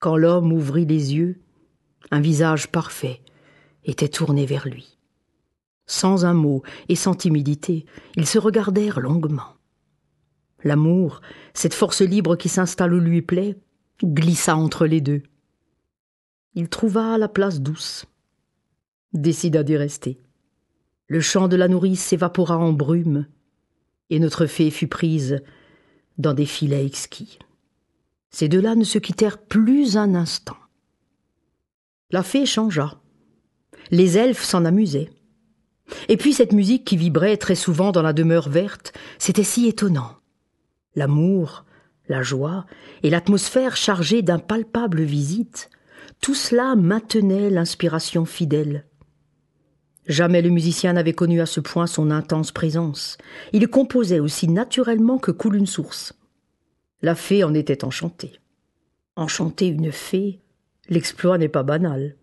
Quand l'homme ouvrit les yeux, un visage parfait était tourné vers lui. Sans un mot et sans timidité, ils se regardèrent longuement. L'amour, cette force libre qui s'installe où lui plaît, glissa entre les deux. Il trouva la place douce, décida d'y rester. Le chant de la nourrice s'évapora en brume, et notre fée fut prise dans des filets exquis. Ces deux-là ne se quittèrent plus un instant. La fée changea. Les elfes s'en amusaient. Et puis cette musique qui vibrait très souvent dans la demeure verte, c'était si étonnant. L'amour, la joie et l'atmosphère chargée d'impalpables visites, tout cela maintenait l'inspiration fidèle. Jamais le musicien n'avait connu à ce point son intense présence. Il composait aussi naturellement que coule une source. La fée en était enchantée. Enchanter une fée, l'exploit n'est pas banal.